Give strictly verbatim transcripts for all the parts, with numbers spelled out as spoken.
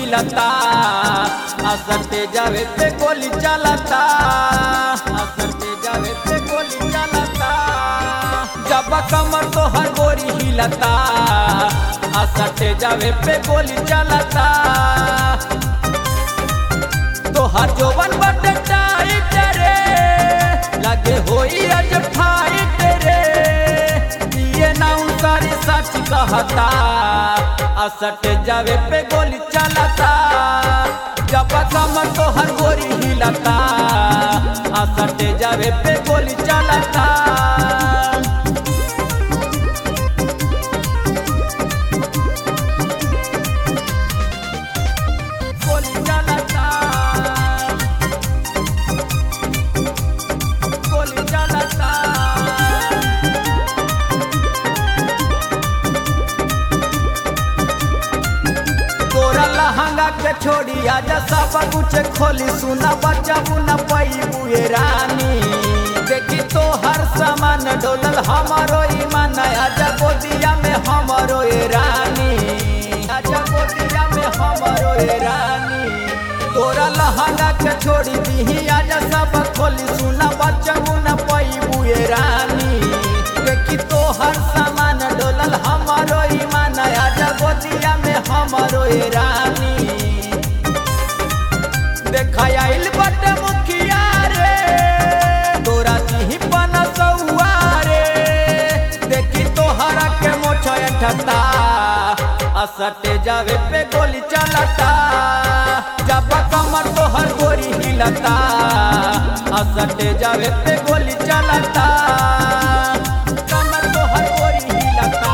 हिलता, असरते जावे पे गोली चलता, असरते जावे पे गोली चलता। जब कमर तो हर गोरी हिलता, असरते जावे पे गोली चलता। तो हर जोवन बटे टाइट रे, लगे होई आज फाइट रे, ये ना सारी सच कहता, असट जावे पे गोली चलता। जब कमर तो हर गोरी हिलता, असट जावे पे गोली चलता। गोली चलता, गोली चलता। लहंगा के छोड़ी आजा सब कुछ खोली, सुना बच्चा बुना पैबू ये रानी। देखी तो हर सामान डोलल हमारो ईमान, आजा गोदिया में हमारो ये रानी, आजा गोदिया में हमारो ये रानी। तोरा लहंगा के छोड़ी दी आजा सब खोली, सुना बच्चा बुना पैबू ये रानी। देखी तो हर सामान डोलल हमारो ईमान, आजा गोदिया में हमारो ये रानी। देखाइल बटे मुखिया रे, तोरा दी पना सौआ रे। देखी तोहरा के मोछा ठता, असटे जावे पे गोली चलता। जब कमर तोहर गोरी हिलता, असटे जावे पे गोली चलता। कमर तोहर गोरी हिलता,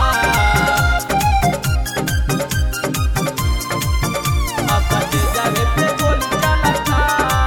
असटे जावे पे गोली चलता,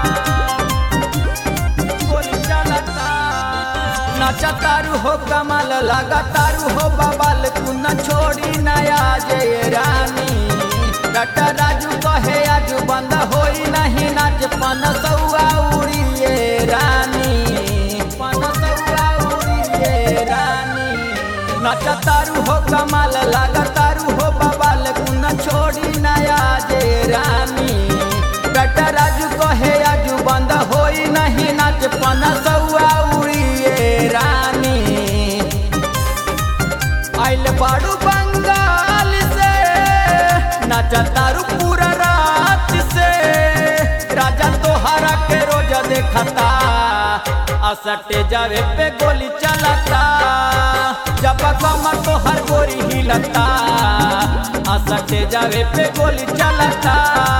गोली चलता। नाचा तारू हो कमाल लगा तारू हो बबाल, कुना छोड़ी नया जय रानी। डटा राजू कहे आज बंद होई नहीं नाच, पन सौआ उड़ी ये रानी, पन सौआ उड़ी ये रानी। नाचा तारू हो कमाल लगा तारू हो बबाल, कुना छोड़ी नया जय रानी। डटा राजू कहे आज बंद होई नहीं नाच, पन सौआ उड़ी ये रानी। आइल बाड़ू बंगाल से, नाचा तारू पूरा रात से। राजा तोहरा के रोज देखता, असटे जावे पे गोली चलता। जब कमर तोहर गोरी हिलता, असटे जावे पे गोली चलता।